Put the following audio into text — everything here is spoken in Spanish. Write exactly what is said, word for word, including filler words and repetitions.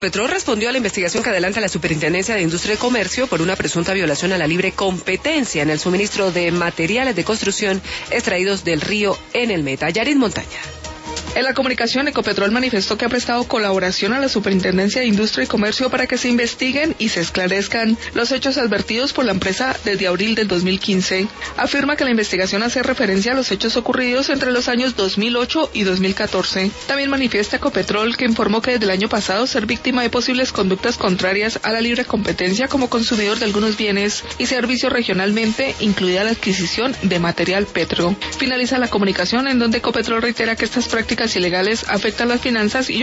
Ecopetrol respondió a la investigación que adelanta la Superintendencia de Industria y Comercio por una presunta violación a la libre competencia en el suministro de materiales de construcción extraídos del río en el Meta. Yarin Montaña. En la comunicación, Ecopetrol manifestó que ha prestado colaboración a la Superintendencia de Industria y Comercio para que se investiguen y se esclarezcan los hechos advertidos por la empresa desde abril del dos mil quince. Afirma que la investigación hace referencia a los hechos ocurridos entre los años dos mil ocho y dos mil catorce. También manifiesta Ecopetrol que informó que desde el año pasado ser víctima de posibles conductas contrarias a la libre competencia como consumidor de algunos bienes y servicios regionalmente, incluida la adquisición de material petro. Finaliza la comunicación en donde Ecopetrol reitera que estas prácticas ilegales afectan las finanzas y